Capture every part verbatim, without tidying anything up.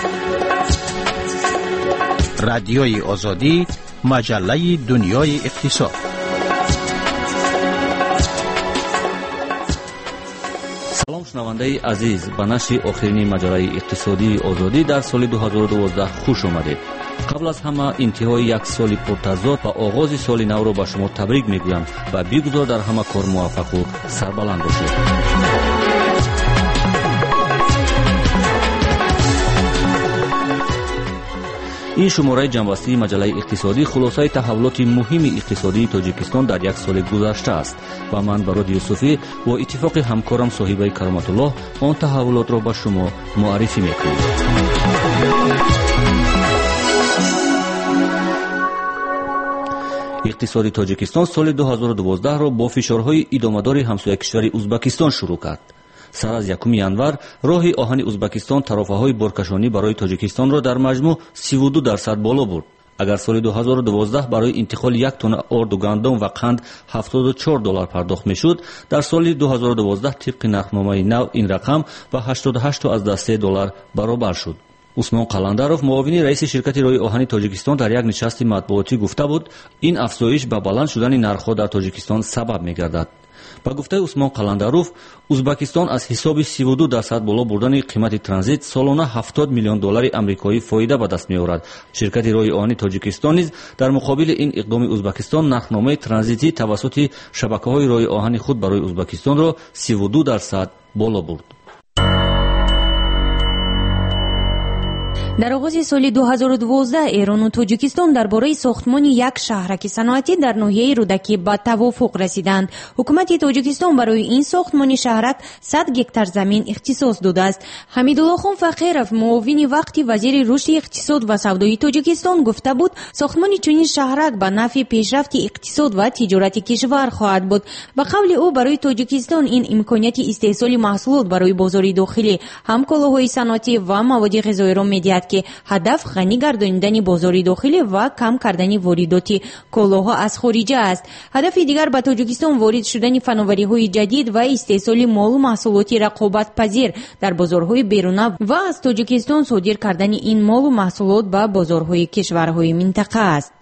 رادیوی آزادی، مجله دنیای اقتصاد. سلام شنونده عزیز، به نشر آخرین مجله اقتصادی آزادی در سال دو هزار و دوازده خوش آمدید. قبل از همه انتهای یک سال پرتضاد و آغاز سال نو را به شما تبریک میگویم و بیگذار در همه کار موفق و سربلند باشید. این شماره جنبسته مجله اقتصادی خلاصه تحولات مهم اقتصادی تاجیکستان در یک سال گذشته است و من براد یوسفی و اتفاق همکارم صاحبه کرامت الله آن تحولات را به شما معرفی میکنیم. اقتصاد تاجیکستان سال دو هزار و دوازده را با فشارهای ادامه‌دار همسایه کشور ازبکستان شروع کرد. سر از یکم ینور راه آهن ازبکستان طرفه‌های بارکشانی برای تاجیکستان را در مجموع سی و دو درصد بالا برد. اگر سال دو هزار و دوازده برای انتقال یک تن آرد و گندم و قند هفتاد و چهار دلار پرداخت میشد، در سال دو هزار و دوازده طبق نرخنامه نو این رقم به هشتاد و هشت از سه دلار برابر شد. عثمان قلندرов معاون رئیس شرکت راه آهن تاجیکستان در یک نشست مطبوعاتی گفته بود این افزایش به بلند شدن نرخ‌ها در تاجیکستان سبب می‌گردد. با گفته عثمان قلندرов ازبکستان از حساب سی و دو درصد بالا بردن قیمت ترانزیت سالانه هفتاد میلیون دلار آمریکایی فایده به دست می‌آورد. شرکت راه آهن تاجیکستان نیز در مقابل این اقدام ازبکستان نرخنامه ترانزیتی توسط شبکه‌های راه آهن خود برای ازبکستان را سی و دو درصد بالا برد. در آغاز سال دو هزار و دوازده ایران و تاجیکستان درباره ساختمان یک شهرک صنعتی در ناحیه رودکی به توافق رسیدند. حکومت تاجیکستان برای این ساختمان شهرک صد گکتار زمین اختصاص داده است. حمیدالله خان فقیرov معاون وقتی وزیر رشد اقتصاد و سودای تاجیکستان گفته بود ساختمان چنین شهرک به نفع پیشرفت اقتصاد و تجارت کشور خواهد بود. به قول او برای تاجیکستان این امکانیت استحصال محصولات برای بازار داخلی، هم کالاهای صنعتی و مواد غذایی را می‌دهد که هدف غنی گردانیدن بازار داخلی و کم کردن واردات کالاها از خارجه است. هدف دیگر به تاجیکستان وارد شدن فناوری‌های جدید و استحصال مال و محصولات رقابت پذیر در بازارهای بیرونه و از تاجیکستان صادر کردن این مال و محصولات به بازارهای کشورهای منطقه است.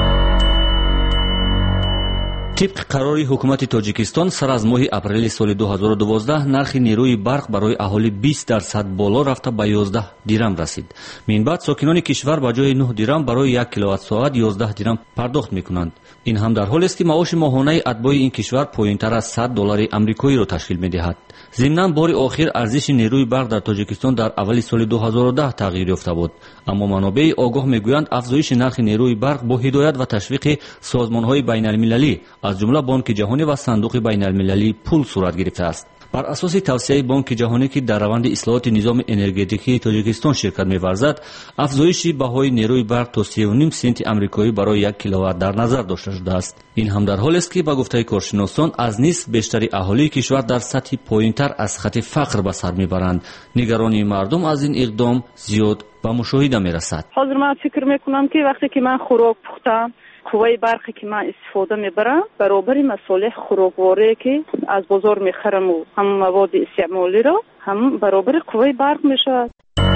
طبق قرار حکومت تاجیکستان سر از ماه اپریل سال دو هزار و دوازده نرخ نیروی برق برای اهالی بیست درصد بالا رفته به یازده دیرم رسید. من بعد ساکنان کشور به جای نه دیرم برای یک کیلووات ساعت یازده دیرم پرداخت میکنند. این هم در حالی است که معاش ماهانه اتباع این کشور پایینتر از صد دلار آمریکایی را تشکیل میدهد. ضمناً بار آخر ارزش نیروی برق در تاجیکستان در اول سال دو هزار و ده تغییر یافته بود، اما منابع آگاه میگویند افزایش نرخ نیروی برق با هدایت و تشویق سازمان‌های بین‌المللی از جمله بانک جهانی و صندوق بین‌المللی پول صورت گرفته است. بر اساس توصیه بانک جهانی که در روند اصلاحات نظام انرژتیکی تاجیکستان شرکت می‌ورزد، افزایش بهای نیروی برق تا سی و نیم سنت آمریکایی برای یک کیلووات در نظر داشته شده است. این هم در حالی است که با گفته کارشناسان از نصف بیشتر اهالی کشور در سطح پایین‌تر از خط فقر به سر میبرند. نگرانی مردم از این اقدام زیاد به مشاهده میرسد. حاضر من فکر میکنم که وقتی که من خوراک پختم قوای برقی که من استفاده میبرم برابر مصالح خوراکواری که از بازار میخرم و هم مواد استعمالی را هم برابر قوای برق میشود.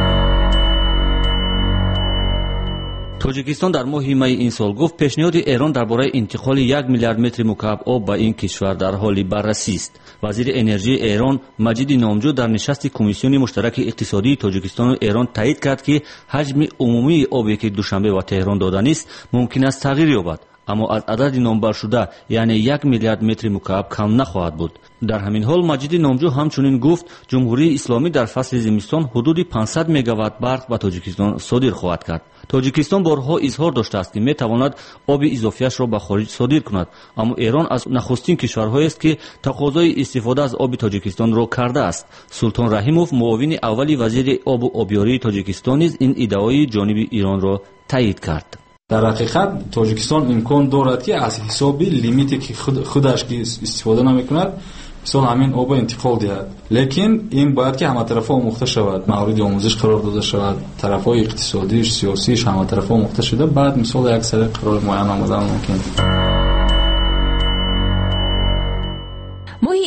تاجیکستان در ماه می این سال گفت پیشنهاد ایران درباره انتقال یک میلیارد متر مکعب آب به این کشور در حال بررسی است. وزیر انرژی ایران مجید نامجو در نشست کمیسیون مشترک اقتصادی تاجیکستان و ایران تایید کرد که حجم عمومی آبی که دوشنبه و تهران دادن است ممکن است تغییر یابد، اما از عدد نامبر شده یعنی یک میلیارد متر مکعب کم نخواهد بود. در همین حال مجید نامجو همچنین گفت جمهوری اسلامی در فصل زمستان حدود پانصد مگاوات برق به تاجیکستان صادر خواهد کرد. تاجیکستان بارها اظهار داشته است که میتواند آب اضافیش را به خارج صادر کند، اما ایران از نخستین کشورهایی است که تقاضای استفاده از آب تاجیکستان را کرده است. سلطان رحیموف معاون اولی وزیر آب و آبیاری تاجیکستان نیز این ادعای جانب ایران را تایید کرد. در حقیقت تاجیکستان امکان دارد که از حساب لیمیتی که خود خودش که استفاده نمیکند مثلا همین آب انتقال دهد، لیکن این باید که همه طرفا آموخته شود، مورد آموزش قرار داده شود، طرفای اقتصادیش سیاسیش همه طرفا آموخته شده، بعد مثلا یک سری قرار معین آمدن ممکن. ماه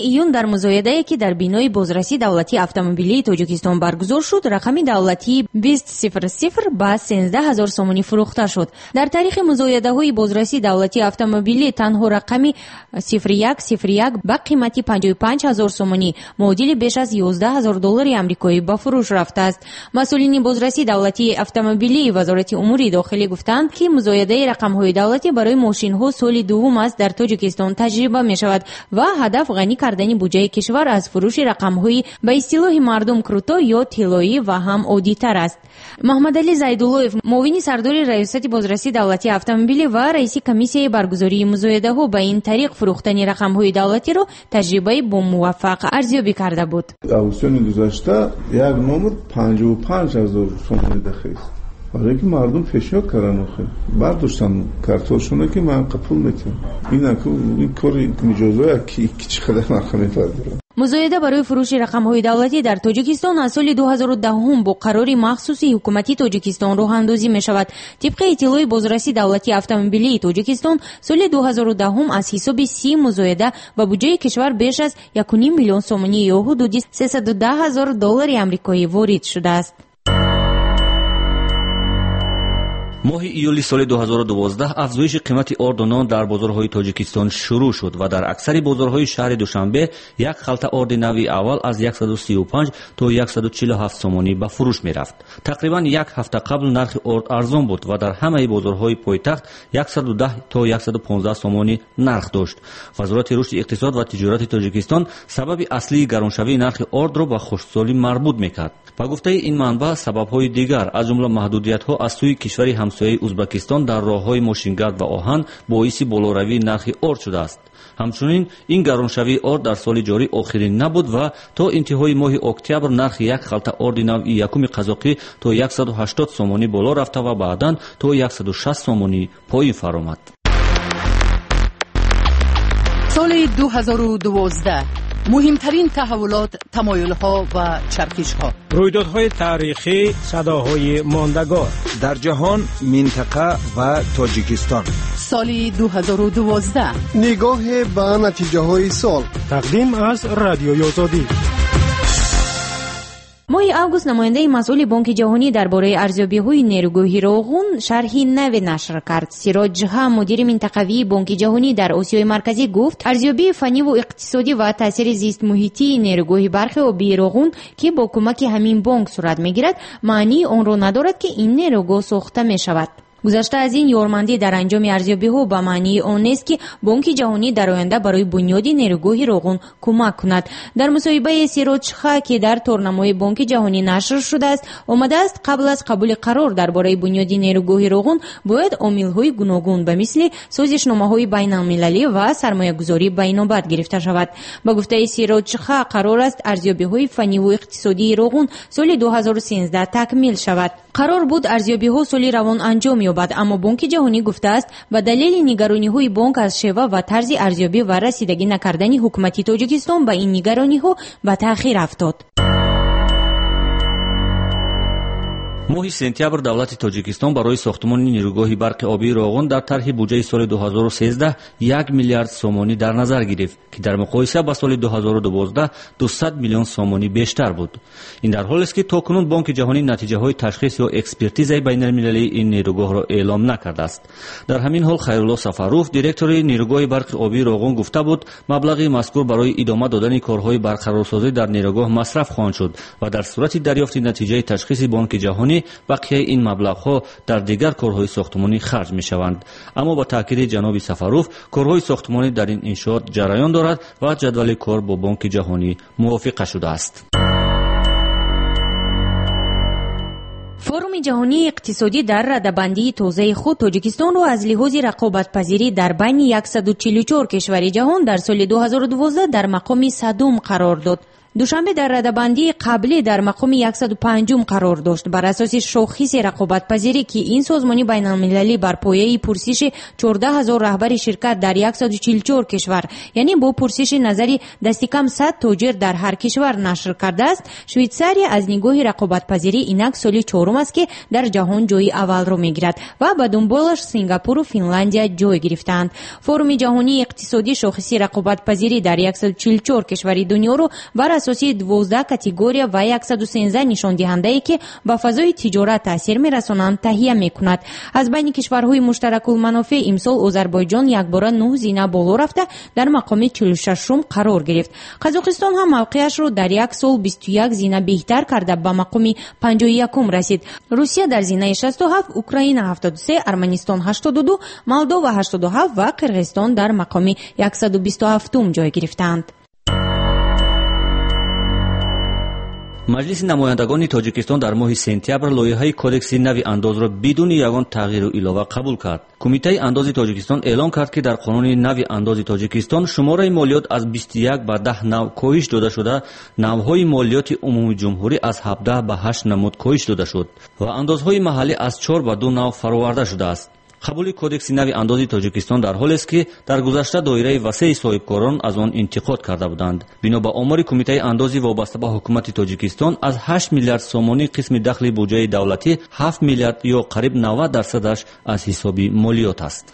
июн дар музоядае ки дар бинои бозрасии давлатии автомобилии тоҷикистон баргузор шуд, рақами давлатии бист сифр сифр ба сенздаҳ ҳазор сомонӣ фурӯхта шуд. дар таърихи музоядаҳои бозрасии давлатии автомобилӣ танҳо рақами сифр як сифр як ба қимати панҷоҳу панҷ ҳазор сомонӣ муодили беш аз ёздаҳ ҳазор доллари амрикоӣ ба фурӯш рафтааст. масъулини бозрасии давлатии автомобилии вазорати умури дохилӣ гуфтанд ки музоядаи рақамҳои давлатӣ барои мошинҳо соли дуввум аст дар тоҷикистон таҷриба мешавад ва ҳадаф ғанӣ кардани буҷаи кишвар аз фурӯши рақамҳои ба истилоҳи мардум крутто ё тиллоӣ ва ҳам оддитар аст. муҳаммадалӣ зайдуллоев, муовини сардори раёсати бозрасии давлатии автомобилӣ ва раиси комиссияи баргузории музоядаҳо, ба ин тариқ фурӯхтани рақамҳои давлатиро таҷрибаи бомуваффақ арзёбӣ карда буд. ауксиони гузашта як номер панҷоҳу панҷ ҳазор сомонӣ дахист. برای که مردم فشار کردن آخه برداشتن کارتاشونه که من قبول میکنم این اکو این کاری مجازه کی چقدر نرخ میپردازه. музояда барои фурӯши рақамҳои давлатӣ дар тоҷикистон аз соли ду ҳазору даҳум бо қарори махсуси ҳукумати тоҷикистон роҳандозӣ мешавад. тибқи иттилои бозрасии давлатии автомобилии тоҷикистон соли ду ҳазору даҳум аз ҳисоби си музояда ба буҷаи кишвар беш аз як ним миллион сомонӣ ё ҳудуди сесаду даҳ ҳазор доллари амрикоӣ ворид шудааст. моҳи июли соли ду ҳазору дувоздаҳ афзоиши қимати орд ва нон дар бозорҳои тоҷикистон шурӯъ шуд ва дар аксари бозорҳои шаҳри душанбе як халта орди нави аввал аз яксаду сию панҷ то яксаду чилу ҳафт сомонӣ ба фурӯш мерафт. тақрибан як ҳафта қабл нархи орд арзон буд ва дар ҳамаи бозорҳои пойтахт яксаду даҳ то яксаду понздаҳ сомонӣ нарх дошт. вазорати рушди иқтисод ва тиҷорати тоҷикистон сабаби аслии гароншавии нархи ордро ба хушксолӣ марбут мекард. ба гуфтаи ин манбаъ, сабабҳои дигар аз ҷумла маҳдудиятҳо аз сӯи кишвари ҳамсояи узбекистон дар роҳҳои мошингард ва оҳан боиси болоравии нархи орд шудааст. ҳамчунин ин гароншавии орд дар соли ҷорӣ охирин набуд ва то интиҳои моҳи октябр нархи як халта орди нави якуми қазоқӣ то яксаду ҳаштод сомонӣ боло рафта ва баъдан то яксаду шаст сомонӣ поин фаромад. соли ду ҳазору дувоздаҳ муҳимтарин таҳаввулот, тамоюлҳо ва чархишҳо. рӯйдодҳои таърихӣ, садоҳои мондагор дар ҷаҳон, минтақа ва тоҷикистон. соли ду ҳазору дувоздаҳ нигоҳе ба натиҷаҳои сол. тақдим аз радиои озодӣ. моҳи август намояндаи масъули бонки ҷаҳонӣ дар бораи арзёбиҳои нерӯгоҳи роғун шарҳи наве нашр кард. сироҷ ҷиҳа, мудири минтақавии бонки ҷаҳонӣ дар осиёи марказӣ гуфт, арзёбии фаниву иқтисодӣ ва таъсири зистмуҳитии нерӯгоҳи барқи обии роғун ки бо кӯмаки ҳамин бонк сурат мегирад, маънии онро надорад ки ин нерӯгоҳ сохта мешавад. гузашта аз ин, ёрмандӣ дар анҷоми арзёбиҳо ба маънии он нест ки бонки ҷаҳонӣ дар оянда барои бунёди нерӯгоҳи роғун кӯмак кунад. дар мусоҳибаи сироҷ чиха, ки дар торнамои бонки ҷаҳонӣ нашр шудааст, омадааст қабл аз қабули қарор дар бораи бунёди нерӯгоҳи роғун бояд омилҳои гуногун ба мисли созишномаҳои байналмилалӣ ва сармоягузорӣ ба инобат гирифта шавад. ба гуфтаи сироҷ чиха, қарор аст арзёбиҳои фаниву иқтисодии роғун соли ду ҳазору сенздаҳ такмил шавад. қарор буд арзёбиҳо соли равон анҷом ёбад, аммо бонки ҷаҳонӣ гуфтааст ба далели нигарониҳои бонк аз шева ва тарзи арзёбӣ ва расидагӣ накардани ҳукумати тоҷикистон ба ин нигарониҳо ба таъхир афтод. моҳи сентябр давлати тоҷикистон барои сохтмони нерӯгоҳи барқи обии роғун дар тарҳи буҷаи соли ду ҳазору сенздаҳ як миллиард сомонӣ дар назар гирифт, ки дар муқоиса ба соли ду ҳазору дувоздаҳ дусад миллион сомонӣ бештар буд. ин дар ҳолест ки то кунун бонки ҷаҳонӣ натиҷаҳои ташхис ё экспертизаи байналмилалии ин нерӯгоҳро эълом накардааст. дар ҳамин ҳол Хайрулло Сафарув, директори нерӯгоҳи барқи обии роғун, гуфта буд, маблағи мазкур барои идома додани корҳои барқарорсозӣ дар нерӯгоҳ масраф хоҳанд шуд ва дар сурати дарёфти натиҷаи ташхиси бонки ҷаҳонӣ бақияи ин маблағҳо дар дигар корҳои сохтмонӣ харҷ мешаванд. аммо ба таъкиди ҷаноби Сафарув, корҳои сохтмонӣ дар ин иншоот ҷараён дорад ва ҷадвали кор бо бонки ҷаҳонӣ мувофиқа шудааст. форуми ҷаҳонии иқтисодӣ дар радабандии тозаи худ тоҷикистонро аз лиҳози рақобатпазирӣ дар байни яксаду чилу чор кишвари ҷаҳон дар соли ду ҳазору дувоздаҳ дар мақоми садум қарор дод. دوشنبه در رده‌بندی قبلی در مقام صد و پنج قرار داشت. بر اساس شاخص رقابت‌پذیری که این سازمان بین‌المللی بر پایه پرسش چهارده هزار رهبر شرکت در صد و چهل و چهار کشور، یعنی با پرسش نظری دست کم صد تاجر در هر کشور نشر کرده است، شویتزاری از نگاه رقابت‌پذیری اینک سال چهارم است که در جهان جای اول را میگیرد و به دنبالش سینگاپور و فنلاندیا جای گرفتند. فورум جهانی اقتصادی شاخص رقابت‌پذیری در صد و چهل و چهار کشور دنیا را بر اساس دوازده کاتگوری و صد و سیزده نشان دهنده که به فضای تجارت تاثیر می‌رسانند تهیه می‌کند. از بین کشورهای مشترک المنافع امسال آذربایجان یک بار نه زینه بالا رفته در مقام چهل و ششم قرار گرفت. قزاقستان هم موقعش را در یک سال بیست و یک زینه بهتر کرده به مقام پنجاه و یکم رسید. روسیه در زینه شصت و هفت، اوکراین هفتاد و سه، ارمنستان هشتاد و دو، مولداوا هشتاد و هفت و قرقیزستان در مقام صد و بیست و هفت جای گرفتند. маҷлиси намояндагони тоҷикистон дар моҳи сентябр лоиҳаи кодекси нави андозро бидуни ягон тағйиру илова қабул кард. кумитаи андози тоҷикистон эълон кард ки дар қонуни нави андози тоҷикистон шумораи молиёт аз бисту як ба даҳ нав коҳиш дода шуда, навҳои молиёти умумиҷумҳурӣ аз ҳабдаҳ ба ҳашт намуд коҳиш дода шуд ва андозҳои маҳаллӣ аз чор ба ду нав фароварда шудааст. қабули кодекси нави андози тоҷикистон дар ҳолест ки дар гузашта доираи васеи соҳибкорон аз он интиқод карда буданд. бино ба омори кумитаи андози вобаста ба ҳукумати тоҷикистон аз ҳашт миллиард сомонӣ қисми дахли буҷаи давлатӣ ҳафт миллиард ё қариб навад дарсадаш аз ҳисоби молиёт аст.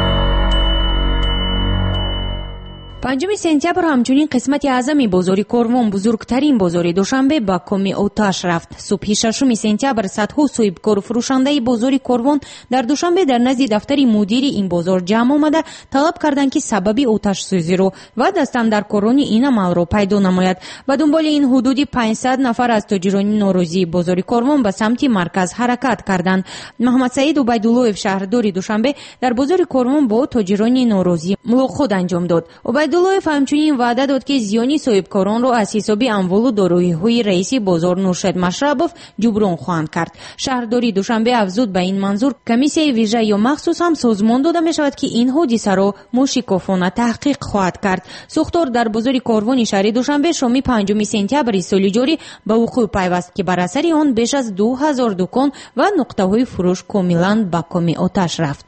پنجم سپتامبر همچنین قسمت اعظمی بازار کاروان، بزرگترین بازار دوشنبه، با کمی آتش رفت. صبح ششم سپتامبر صدها صاحبکار و فروشنده بازار کاروان در دوشنبه در نزد دفتر مدیر این بازار جمع آمده طلب کردند که سبب آتش سوزی رو و دستاندرکاران این عمل را پیدا نماید. و دنبال این حدودی پانصد نفر از تاجران ناراضی بازار کاروان به سمت مرکز حرکت کردند. محمد سعید عبیدالله، شهردار دوشنبه، در بازار کاروان با تاجران ناراضی ملاقات انجام داد. عبیدالله همچنین وعده داد که زیانی صاحبکاران را از حساب اموال و دارایی‌های رئیس بازار نورشد مشربوف جبران خواهند کرد. شهرداری دوشنبه افزود به این منظور کمیسیون ویژه یا مخصوص هم سازمان داده می شود که این حادثه را موشکافانه تحقیق خواهد کرد. سوختار در بازار کاروان شهر دوشنبه شام پنجم سپتامبر سال جاری به وقوع پیوست که بر اثر آن بیش از دو هزار دکان و نقطه‌های فروش کاملا به کام آتش رفت.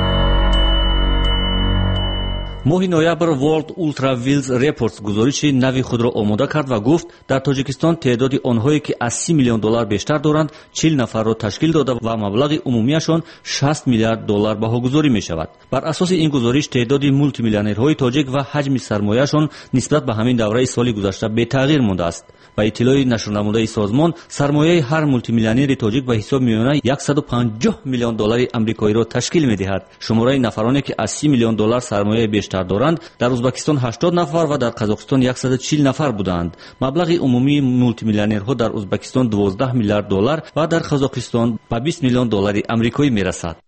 моҳи ноябр World Ultra Wheels Reports гузориши нави худро омода кард ва гуфт дар тоҷикистон теъдоди онҳое ки аз си миллион доллар бештар доранд чил нафарро ташкил дода ва маблағи умумиашон шаст миллиард доллар баҳогузорӣ мешавад. бар асоси ин гузориш теъдоди мултимиллионерҳои тоҷик ва ҳаҷми сармояашон нисбат ба ҳамин давраи соли гузашта бетағйир мондааст. ба иттилои нашрнамудаи созмон, сармояи ҳар мултимиллионери тоҷик ба ҳисоб меёна яксаду панҷоҳ миллион доллари амрикоиро ташкил медиҳад. шумораи нафароне ки аз си миллион доллар сармояи бештар доранд дар ӯзбекистон ҳаштод нафар ва дар қазоқистон яксаду чил нафар буданд. маблағи умумии мултимиллионерҳо дар ӯзбекистон дувоздаҳ миллиард доллар ва дар қазоқистон ба бист миллион доллари амрикоӣ мерасад.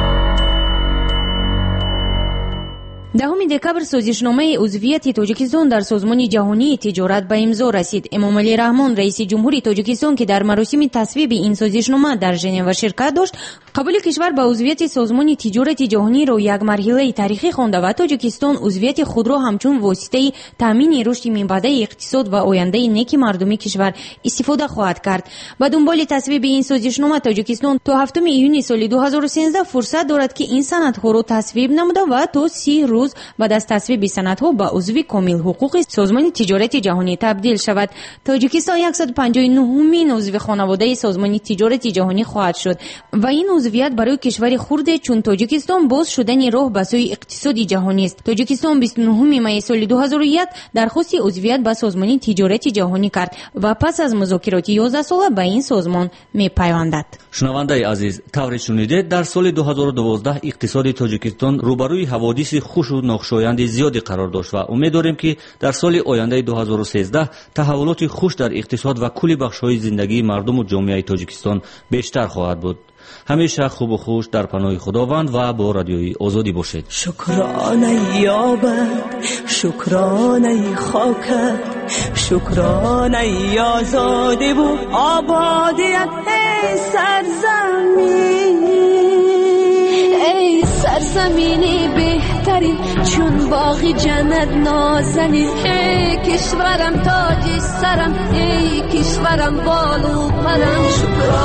دهم دکبر سازشنامه عضویت تاجیکستان در سازمان جهانی تجارت به امضا رسید. امامعلی رحمان، رئیس جمهوری تاجیکستان که در مراسم تصویب این سازشنامه در ژنو شرکت داشت، قبول کشور به عضویت سازمان تجارت جهانی را یک مرحله تاریخی خوانده و تاجیکستان عضویت خود را همچون واسطه تامین رشد منبع اقتصاد و آینده نیک مردم کشور استفاده خواهد کرد. با دنبال تصویب این سازشنامه تاجیکستان تا هفتم ایون سال دو هزار و سیزده فرصت دارد که این سندها را تصویب نموده و تا سی روز بعد از تصویب سندها به عضو کامل حقوق سازمان تجارت جهانی تبدیل شود. تاجیکستان صد و پنجاه و نهمین عضو خانواده سازمان تجارت جهانی خواهد شد و این عضویت برای کشور خرد چون تاجیکستان باز شدن راه به سوی اقتصادی جهانی است. تاجیکستان بیست و نهم می سال دو هزار و یک درخواست عضویت به سازمان تجارت جهانی کرد و پس از مذاکرات یازده ساله به این سازمان میپیوندد. شنوندگان عزیز، طوری شنیدید در سال دو هزار و دوازده اقتصاد تاجیکستان روبروی حوادث خوش و ناخوشایند زیادی قرار داشت و امید داریم که در سال آینده دو هزار و سیزده تحولات خوش در اقتصاد و کل بخش‌های زندگی مردم و جامعه تاجیکستان بیشتر خواهد بود. همیشه خوب و خوش در پناه خداوند و با رادیوی آزادی باشید. شکرانه یابد، شکرانه خاکت، شکرانه آزادی و آبادیت ای سرزمین، ای سرزمینی بهتر ترین چون باغی جنت نازنین. ای کشورم تاج سرم، ای کشورم بالو پرم، شکرانه